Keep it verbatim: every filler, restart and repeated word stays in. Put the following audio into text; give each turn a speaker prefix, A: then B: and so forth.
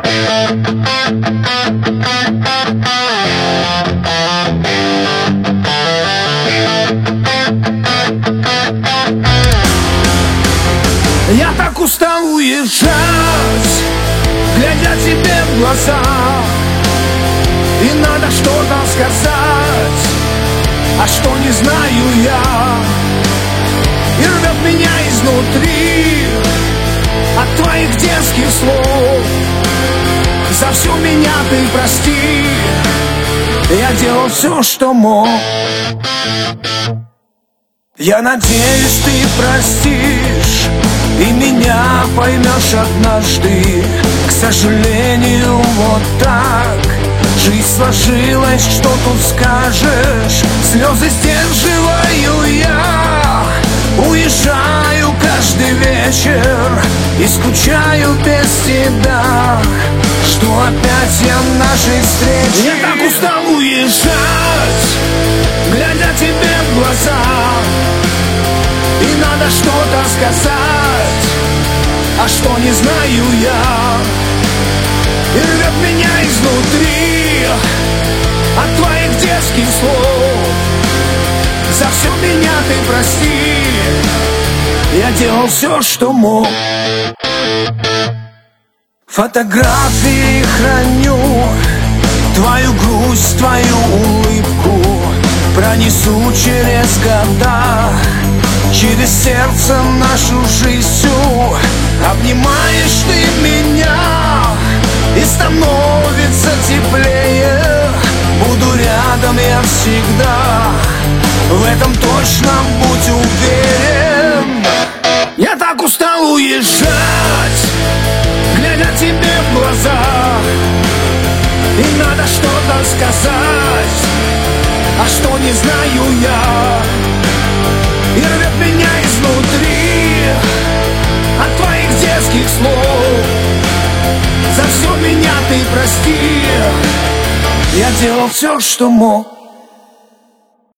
A: Я так устал уезжать, глядя тебе в глаза. И надо что-то сказать, а что не знаю я. И рвет меня изнутри от твоих детских слов. За все меня ты прости, я делал все, что мог. Я надеюсь, ты простишь и меня поймешь однажды. К сожалению, вот так жизнь сложилась, что тут скажешь. Слезы сдерживаю я, уезжаю каждый вечер и скучаю без тебя. Что опять я нашей встречи. Я так устал уезжать, глядя тебе в глаза. И надо что-то сказать, а что не знаю я. И рвет меня изнутри от твоих детских слов. За все меня ты прости, я делал все, что мог. Фотографии храню, твою грусть, твою улыбку пронесу через года, через сердце нашу жизнь всю. Обнимаешь ты меня, и становится теплее. Буду рядом я всегда, в этом точно будь уверен. Я так устал уезжать, глядя тебе в глаза. И надо что-то сказать, а что не знаю я. И рвет меня изнутри от твоих детских слов. За все меня ты прости, я делал все, что мог.